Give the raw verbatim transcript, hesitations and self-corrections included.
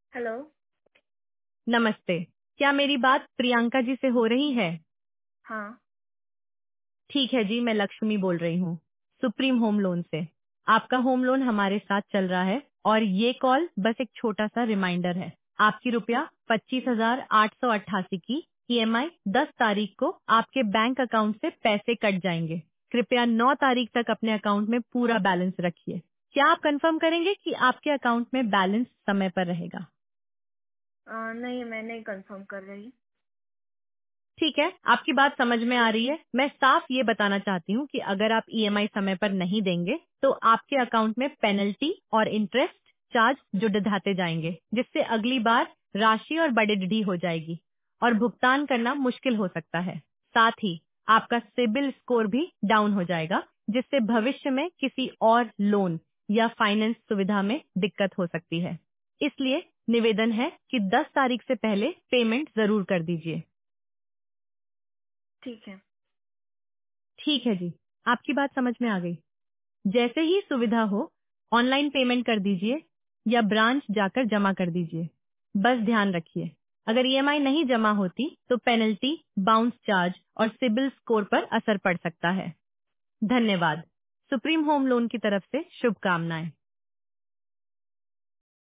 Hello. नमस्ते। क्या मेरी बात प्रियंका जी से हो रही है? हाँ। ठीक है जी, मैं लक्ष्मी बोल रही हूँ सुप्रीम होम लोन से। आपका होम लोन हमारे साथ चल रहा है और ये कॉल बस एक छोटा सा रिमाइंडर है। आपकी रुपया पच्चीस हजार आठ सौ अट्ठासी की ईएमआई दस तारीख को आपके बैंक अकाउंट से पैसे कट जाएंगे। कृपया नौ तारीख तक अपने अकाउंट में पूरा बैलेंस रखिए। क्या आप कंफर्म करेंगे कि आपके अकाउंट में बैलेंस समय पर रहेगा? आ, नहीं, मैं नहीं कंफर्म कर रही। ठीक है, आपकी बात समझ में आ रही है। मैं साफ ये बताना चाहती हूँ कि अगर आप ईएमआई समय पर नहीं देंगे तो आपके अकाउंट में पेनल्टी और इंटरेस्ट चार्ज जुड़ जाते जाएंगे, जिससे अगली बार राशि और बढ़ी हो जाएगी और भुगतान करना मुश्किल हो सकता है। साथ ही आपका सिबिल स्कोर भी डाउन हो जाएगा, जिससे भविष्य में किसी और लोन या फाइनेंस सुविधा में दिक्कत हो सकती है। इसलिए निवेदन है कि दस तारीख से पहले पेमेंट जरूर कर दीजिए। ठीक है। ठीक है जी, आपकी बात समझ में आ गई। जैसे ही सुविधा हो ऑनलाइन पेमेंट कर दीजिए या ब्रांच जाकर जमा कर दीजिए। बस ध्यान रखिए, अगर ईएमआई नहीं जमा होती तो पेनल्टी, बाउंस चार्ज और सिबिल स्कोर पर असर पड़ सकता है। धन्यवाद। सुप्रीम होम लोन की तरफ से शुभकामनाएं।